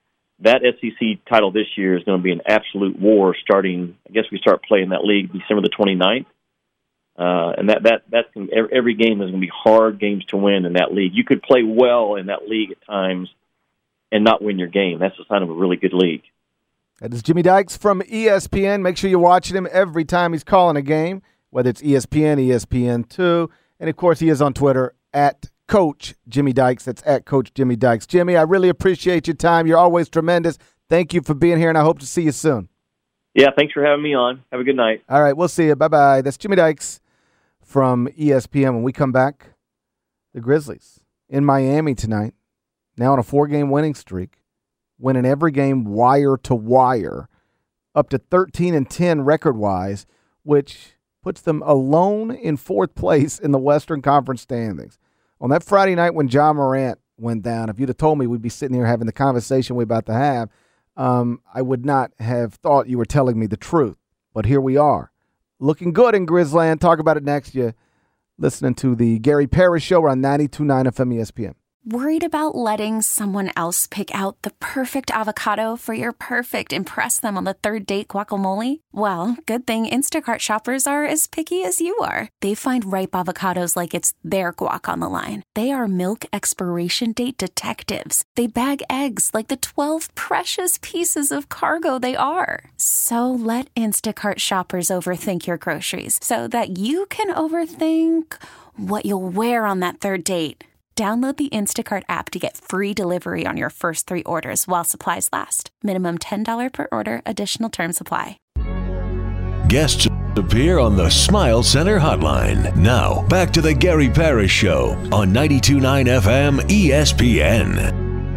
SEC title this year is going to be an absolute war starting, I guess we start playing that league December the 29th. And that's every game is going to be hard games to win in that league. You could play well in that league at times and not win your game. That's a sign of a really good league. That is Jimmy Dykes from ESPN. Make sure you're watching him every time he's calling a game, whether it's ESPN, ESPN2, and, of course, he is on Twitter at Coach Jimmy Dykes. That's at Coach Jimmy Dykes. Jimmy, I really appreciate your time. You're always tremendous. Thank you for being here, and I hope to see you soon. Yeah, thanks for having me on. Have a good night. All right, we'll see you. Bye-bye. That's Jimmy Dykes from ESPN. When we come back, the Grizzlies in Miami tonight, now on a 4-game winning streak, winning every game wire to wire, up to 13-10 record-wise, which puts them alone in 4th place in the Western Conference standings. On that Friday night when John Morant went down, if you'd have told me we'd be sitting here having the conversation we're about to have, I would not have thought you were telling me the truth. But here we are. Looking good in Grizzland. Talk about it next. You're listening to the Gary Parrish Show on 92.9 FM ESPN. Worried about letting someone else pick out the perfect avocado for your perfect impress them on the 3rd date guacamole? Well, good thing Instacart shoppers are as picky as you are. They find ripe avocados like it's their guac on the line. They are milk expiration date detectives. They bag eggs like the 12 precious pieces of cargo they are. So let Instacart shoppers overthink your groceries so that you can overthink what you'll wear on that 3rd date. Download the Instacart app to get free delivery on your first 3 orders while supplies last. Minimum $10 per order. Additional terms apply. Guests appear on the Smile Center hotline. Now, back to the Gary Parrish Show on 92.9 FM ESPN.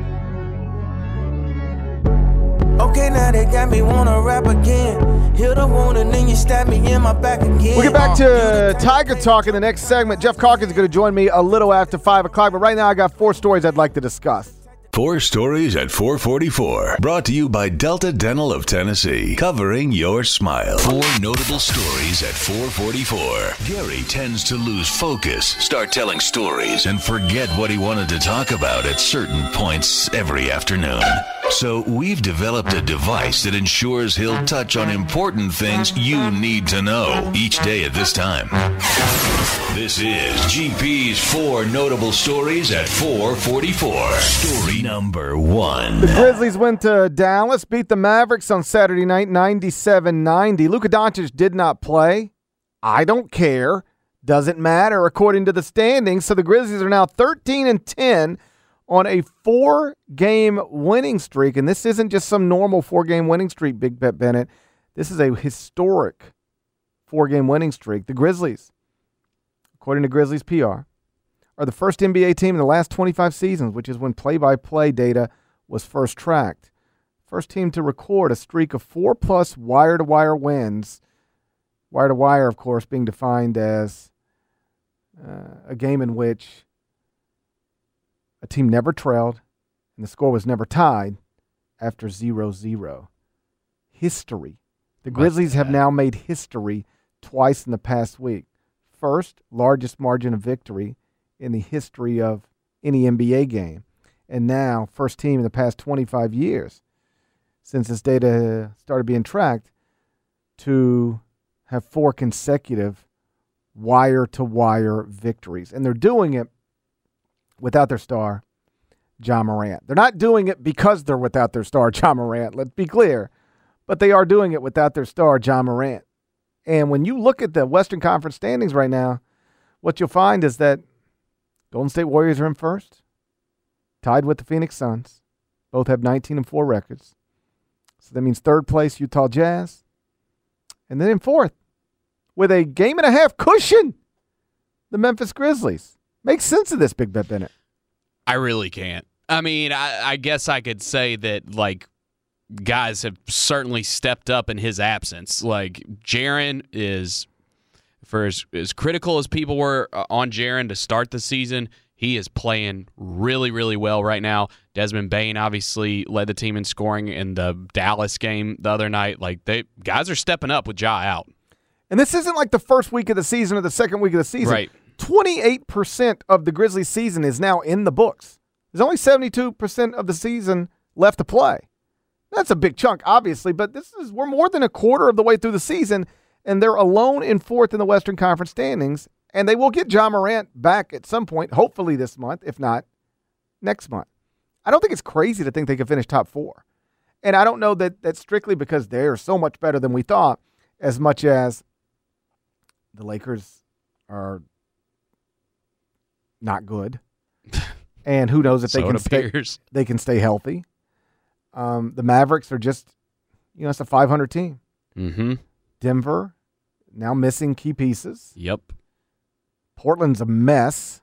Okay, now they got me wanna rap again. Hear the wound and then you stab me in my back again. We'll get back to Tiger Talk in the next segment. Jeff Calkins is going to join me a little after 5 o'clock, but right now I got 4 stories I'd like to discuss. 4 stories at 4:44. Brought to you by Delta Dental of Tennessee. Covering your smile. 4 notable stories at 4:44. Gary tends to lose focus, start telling stories, and forget what he wanted to talk about at certain points every afternoon. So we've developed a device that ensures he'll touch on important things you need to know each day at this time. This is GP's 4 notable stories at 4:44. Story number 1. The Grizzlies went to Dallas, beat the Mavericks on Saturday night, 97-90. Luka Doncic did not play. I don't care. Doesn't matter according to the standings. So the Grizzlies are now 13-10 on a 4-game winning streak. And this isn't just some normal 4-game winning streak, Big Bet Bennett. This is a historic 4-game winning streak. The Grizzlies, according to Grizzlies PR, are the first NBA team in the last 25 seasons, which is when play-by-play data was first tracked. First team to record a streak of 4+ wire-to-wire wins. Wire-to-wire, of course, being defined as a game in which a team never trailed and the score was never tied after 0-0. History. The Grizzlies have now made history twice in the past week. First, largest margin of victory in the history of any NBA game. And now, first team in the past 25 years, since this data started being tracked, to have 4 consecutive wire-to-wire victories. And they're doing it without their star, Ja Morant. They're not doing it because they're without their star, Ja Morant. Let's be clear. But they are doing it without their star, Ja Morant. And when you look at the Western Conference standings right now, what you'll find is that Golden State Warriors are in first, tied with the Phoenix Suns. Both have 19-4 records. So that means third place, Utah Jazz. And then in fourth, with a game-and-a-half cushion, the Memphis Grizzlies. Makes sense of this, Big Bet Bennett. I really can't. I mean, I guess I could say that, like, guys have certainly stepped up in his absence. Like, Jaren is, for as critical as people were on Jaren to start the season, he is playing really, really well right now. Desmond Bane obviously led the team in scoring in the Dallas game the other night. Like, guys are stepping up with Ja out. And this isn't like the first week of the season or the second week of the season. Right. 28% of the Grizzlies season is now in the books. There's only 72% of the season left to play. That's a big chunk, obviously, but we're more than a quarter of the way through the season, and they're alone in fourth in the Western Conference standings, and they will get Ja Morant back at some point, hopefully this month, if not next month. I don't think it's crazy to think they could finish top 4. And I don't know that that's strictly because they're so much better than we thought, as much as the Lakers are not good. And who knows if they can stay healthy. The Mavericks are just, it's a 500 team. Mm-hmm. Denver, now missing key pieces. Yep. Portland's a mess.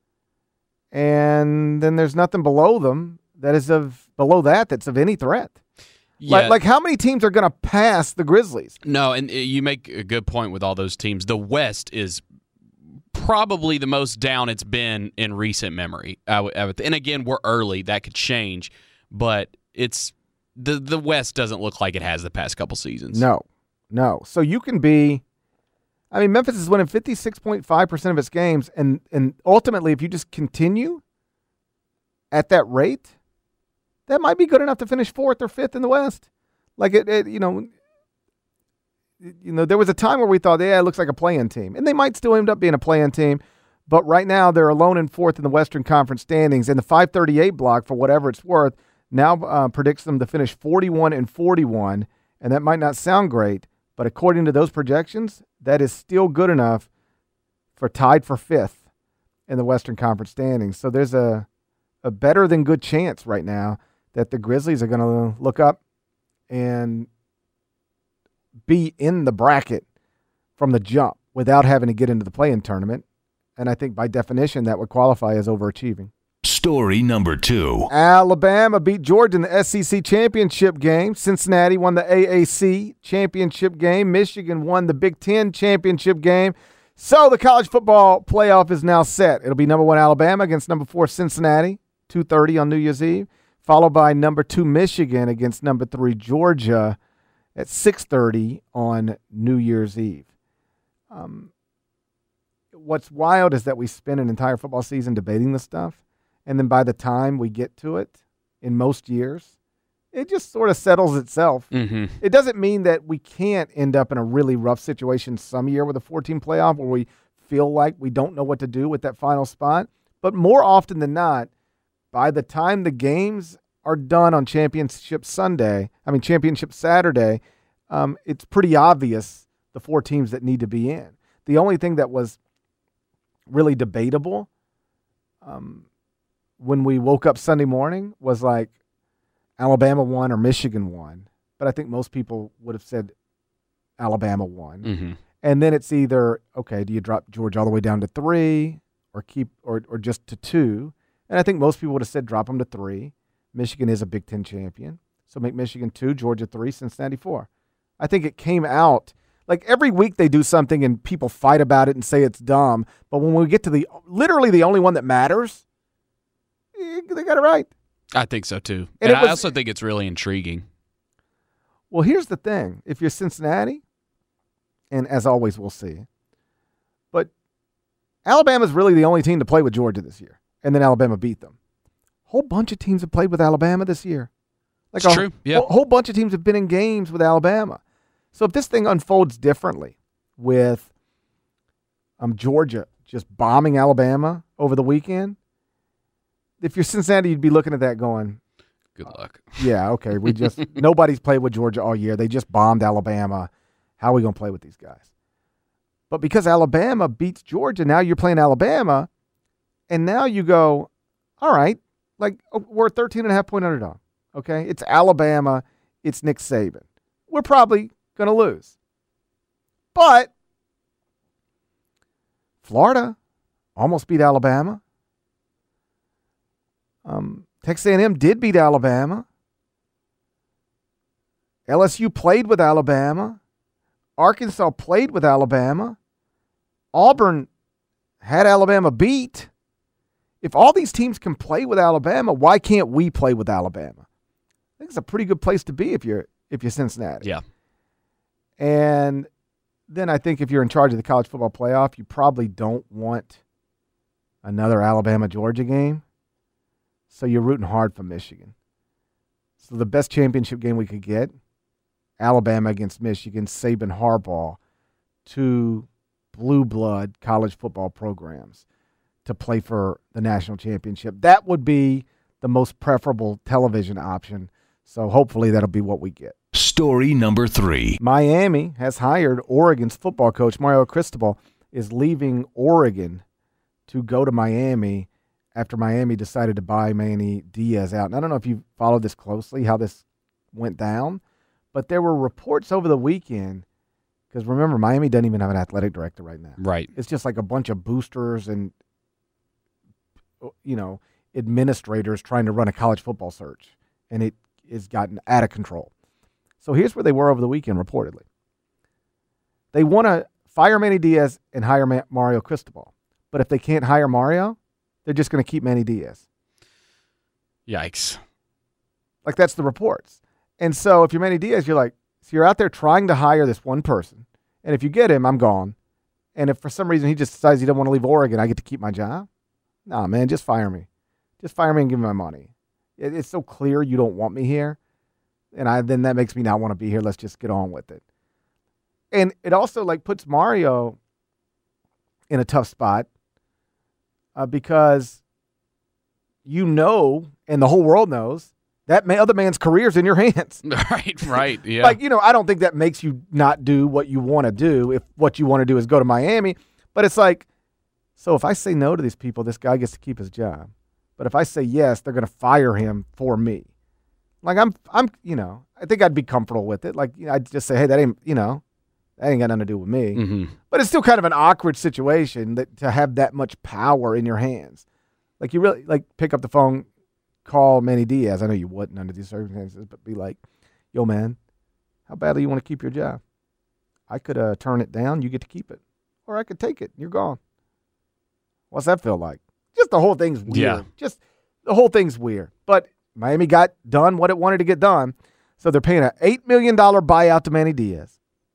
And then there's nothing below them that's of any threat. Yeah. Like how many teams are going to pass the Grizzlies? No, and you make a good point with all those teams. The West is probably the most down it's been in recent memory. And again, we're early. That could change. But it's the West doesn't look like it has the past couple seasons. No. So you can be – I mean, Memphis is winning 56.5% of its games, and ultimately if you just continue at that rate, that might be good enough to finish 4th or 5th in the West. Like, there was a time where we thought, it looks like a play-in team. And they might still end up being a play-in team, but right now they're alone in 4th in the Western Conference standings. And the 538 block, for whatever it's worth, now predicts them to finish 41-41, and that might not sound great, but according to those projections, that is still good enough for tied for 5th in the Western Conference standings. So there's a better than good chance right now that the Grizzlies are going to look up and be in the bracket from the jump without having to get into the play-in tournament. And I think by definition that would qualify as overachieving. Story number 2. Alabama beat Georgia in the SEC championship game. Cincinnati won the AAC championship game. Michigan won the Big Ten championship game. So the college football playoff is now set. It'll be number 1 Alabama against number 4 Cincinnati, 2:30 on New Year's Eve, followed by number 2 Michigan against number 3 Georgia at 6:30 on New Year's Eve. What's wild is that we spend an entire football season debating this stuff, and then by the time we get to it, in most years, it just sort of settles itself. Mm-hmm. It doesn't mean that we can't end up in a really rough situation some year with a 14 playoff where we feel like we don't know what to do with that final spot. But more often than not, by the time the games are done on Championship Saturday, it's pretty obvious the 4 teams that need to be in. The only thing that was really debatable when we woke up Sunday morning was like Alabama won or Michigan won. But I think most people would have said Alabama won. Mm-hmm. And then it's either, okay, do you drop Georgia all the way down to 3 or keep or just to 2? And I think most people would have said drop them to 3. Michigan is a Big Ten champion. So make Michigan 2, Georgia 3, Cincinnati 4. I think it came out, like every week they do something and people fight about it and say it's dumb. But when we get to literally the only one that matters, they got it right. I think so too. And I also think it's really intriguing. Well, here's the thing. If you're Cincinnati, and as always we'll see, but Alabama's really the only team to play with Georgia this year. And then Alabama beat them. A whole bunch of teams have played with Alabama this year. Like it's true. Yeah. A whole bunch of teams have been in games with Alabama. So if this thing unfolds differently with Georgia just bombing Alabama over the weekend, if you're Cincinnati, you'd be looking at that going, good luck. Yeah, okay. Nobody's played with Georgia all year. They just bombed Alabama. How are we going to play with these guys? But because Alabama beats Georgia, now you're playing Alabama, and now you go, all right, like we're a 13.5-point underdog. Okay, it's Alabama. It's Nick Saban. We're probably going to lose. But Florida almost beat Alabama. Texas A&M did beat Alabama. LSU played with Alabama. Arkansas played with Alabama. Auburn had Alabama beat. If all these teams can play with Alabama, why can't we play with Alabama? I think it's a pretty good place to be if you're Cincinnati. Yeah. And then I think if you're in charge of the college football playoff, you probably don't want another Alabama-Georgia game. So you're rooting hard for Michigan. So the best championship game we could get, Alabama against Michigan, Saban, Harbaugh, 2 blue blood college football programs to play for the national championship. That would be the most preferable television option. So hopefully that'll be what we get. Story number 3. Miami has hired Oregon's football coach. Mario Cristobal is leaving Oregon to go to Miami after Miami decided to buy Manny Diaz out. And I don't know if you followed this closely, how this went down, but there were reports over the weekend, because remember, Miami doesn't even have an athletic director right now. Right. It's just like a bunch of boosters and, administrators trying to run a college football search, and it has gotten out of control. So here's where they were over the weekend, reportedly. They want to fire Manny Diaz and hire Mario Cristobal. But if they can't hire Mario, they're just going to keep Manny Diaz. Yikes. Like, that's the reports. And so if you're Manny Diaz, you're like, so you're out there trying to hire this one person. And if you get him, I'm gone. And if for some reason he just decides he doesn't want to leave Oregon, I get to keep my job? Nah, man, just fire me. Just fire me and give me my money. It's so clear you don't want me here. And then that makes me not want to be here. Let's just get on with it. And it also puts Mario in a tough spot because and the whole world knows, that other man's career's in your hands. Right, yeah. I don't think that makes you not do what you want to do if what you want to do is go to Miami. But it's like, so if I say no to these people, this guy gets to keep his job. But if I say yes, they're going to fire him for me. I think I'd be comfortable with it. I'd just say, hey, that ain't got nothing to do with me. Mm-hmm. But it's still kind of an awkward situation to have that much power in your hands. You really, pick up the phone, call Manny Diaz. I know you wouldn't under these circumstances, but be like, yo, man, how badly you want to keep your job? I could turn it down. You get to keep it. Or I could take it. You're gone. What's that feel like? Just the whole thing's weird. Yeah. Just the whole thing's weird. But Miami got done what it wanted to get done. So they're paying an $8 million buyout to Manny Diaz.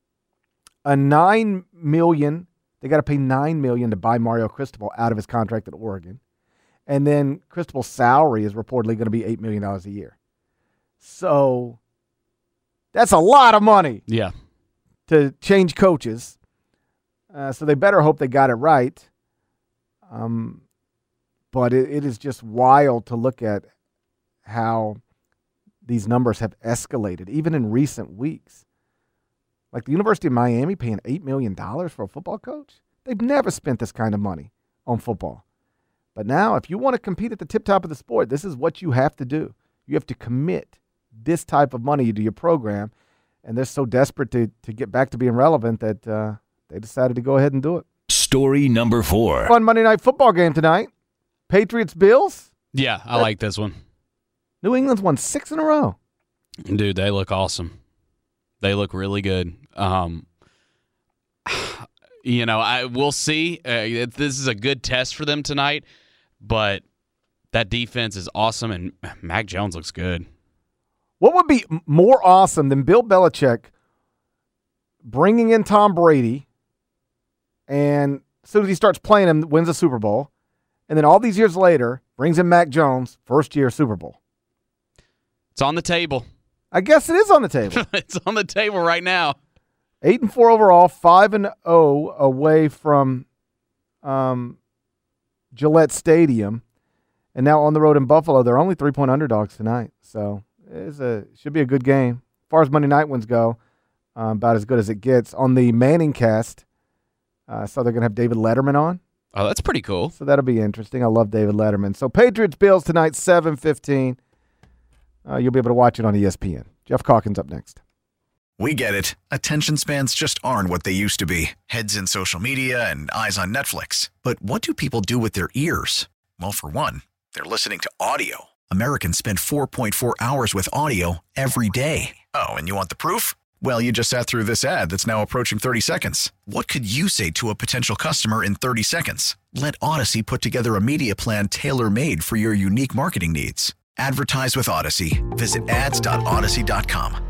$9 million. They got to pay $9 million to buy Mario Cristobal out of his contract at Oregon. And then Cristobal's salary is reportedly going to be $8 million a year. So that's a lot of money Yeah. to change coaches. So they better hope they got it right. But it is just wild to look at how these numbers have escalated, even in recent weeks. Like the University of Miami paying $8 million for a football coach? They've never spent this kind of money on football. But now, if you want to compete at the tip top of the sport, this is what you have to do. You have to commit this type of money to your program, and they're so desperate to get back to being relevant that they decided to go ahead and do it. Story number 4. Fun Monday Night Football game tonight. Patriots-Bills. Yeah, I like this one. New England's won 6 in a row. Dude, they look awesome. They look really good. We'll see. This is a good test for them tonight, but that defense is awesome, and Mac Jones looks good. What would be more awesome than Bill Belichick bringing in Tom Brady, and as soon as he starts playing him, wins a Super Bowl, and then all these years later, brings in Mac Jones, first year Super Bowl? It's on the table. I guess it is on the table. It's on the table right now. 8-4 overall, 5-0 away from Gillette Stadium, and now on the road in Buffalo. They're only 3-point underdogs tonight, so it should be a good game. As far as Monday night ones go, about as good as it gets. On the Manning cast, so they're going to have David Letterman on. Oh, that's pretty cool. So that'll be interesting. I love David Letterman. So Patriots-Bills tonight, 7:15. You'll be able to watch it on ESPN. Jeff Calkins up next. We get it. Attention spans just aren't what they used to be. Heads in social media and eyes on Netflix. But what do people do with their ears? Well, for one, they're listening to audio. Americans spend 4.4 hours with audio every day. Oh, and you want the proof? Well, you just sat through this ad that's now approaching 30 seconds. What could you say to a potential customer in 30 seconds? Let Odyssey put together a media plan tailor-made for your unique marketing needs. Advertise with Odyssey. Visit ads.odyssey.com.